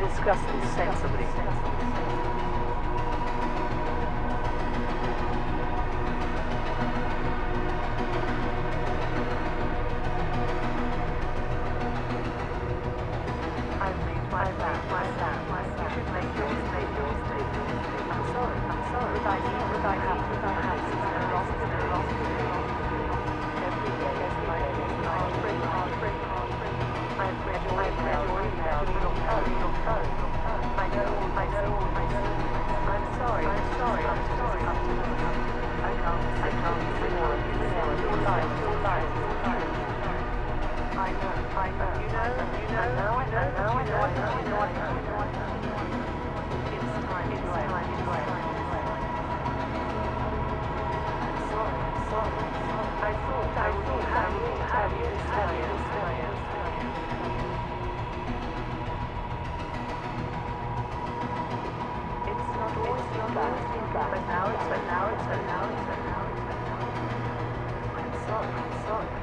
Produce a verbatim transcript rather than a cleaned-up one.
discuss this sensibly. I've made my back, my back, my back. You should make yours, make yours, make yours. I'm sorry, I'm sorry. Would I need, would I have, would I have, would I have, would I have, every day, every day, every night, break hard, break hard, break hard. I've read your email, your email, your phone, your phone, your phone. I know, I know, I know. I'm sorry, I'm sorry, I'm sorry. I can't, I can't see more of you. Your life, your life, your life. I know, I know, you know, you know, now I know, now I know, I know, I know, I know, I know, I know. It's time, it's time, it's time. I'm sorry, I'm sorry, I'm sorry. I thought, I thought, I thought, have you, have you, have you. It's not always been bad, but now it's, but now it's, but now it's, but now it's, but now it's. I'm sorry, I'm sorry.